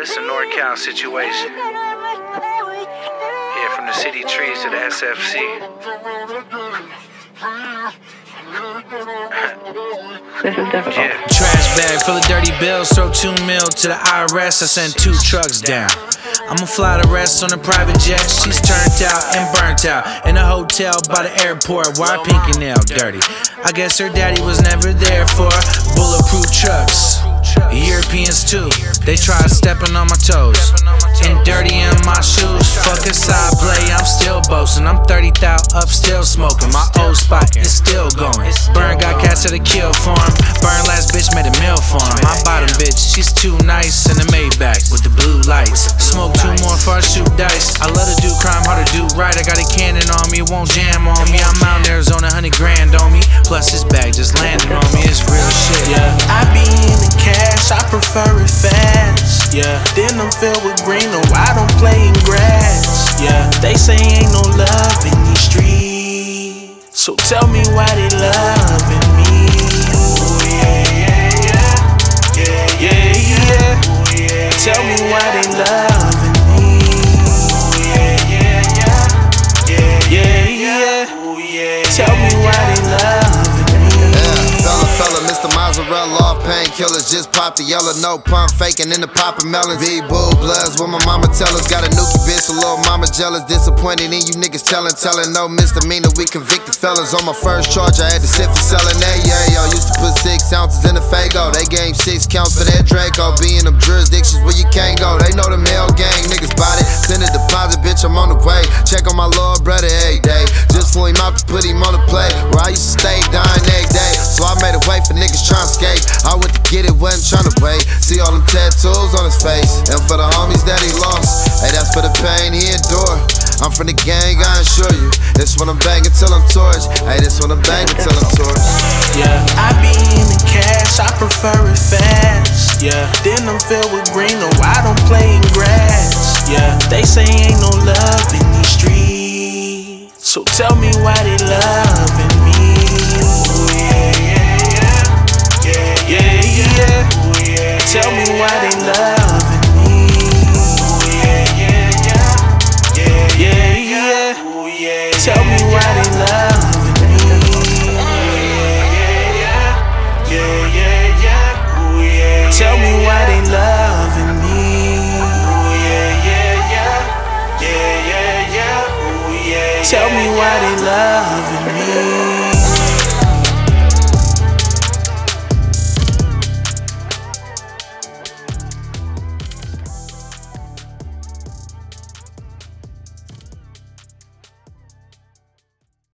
It's a NorCal situation. Yeah, from the city trees to the SFC. Yeah. Trash bag full of dirty bills, throw 2 mil to the IRS. I sent 2 trucks down. I'ma fly the rest on a private jet. She's turned out and burnt out in a hotel by the airport. Why pinky nail dirty? I guess her daddy was never there for bulletproof trucks. Europeans too, they try stepping on my toes and dirty in my shoes. Fuck a side play, I'm still boasting. I'm 30,000 up, still smoking. My old spot is still going. Burn got cats at a kill for him. Burn last bitch made a meal for him. My bottom bitch, she's too nice in the Maybach with the blue lights. Smoke 2 more before I shoot dice. I love to do crime, hard to do right. I got a cannon on me, it won't jam on me. I'm out in Arizona, 100 grand on me. Plus this bag just landed on me, it's real shit. Yeah, I be in the cash, I prefer it fast. Yeah, then I'm filled with green, no, I don't play in grass. Yeah, they say ain't no love in these streets, so tell me why they loving me. Ooh, yeah, yeah, yeah, yeah, yeah, yeah. Tell me why they loving me. Ooh, yeah, yeah, yeah, yeah, yeah, ooh, yeah. Tell me why they loving me. Yeah, fella, Mr. Mozzarella off painkillers. Just pop the yellow, no pump faking in the poppin' melons. V-Bull Bloods, what my mama tell us. Got a nookie bitch, a little mama jealous. Disappointed in you niggas telling no misdemeanor. We convicted fellas. On my first charge, I had to sit for selling that. Yeah, y'all used to put 6 ounces in a Fago. They gave 6 counts for that Draco. Be in them jurisdictions where you can't go. They know them hell gang niggas bought it. Send a deposit, bitch, I'm on the way. Check on my little brother every day. Just flew him out to put him on the play. Where I used to stay dying every day. So I made a way for niggas tryna skate. I went to get it, wasn't tryna wait. See all them tattoos on his face. And for the homies that he lost, hey, that's for the pain he endured. I'm from the gang, I assure you. This when I'm banging till I'm torched. Hey, this when I'm banging till I'm torched. Yeah, I be in the cash, I prefer it fast. Yeah, then I'm filled with green, no, I don't play in grass. Yeah, they say ain't no love in these streets, so tell me why they loving me. Ooh, yeah, yeah, yeah, yeah, yeah, yeah. Tell me why they love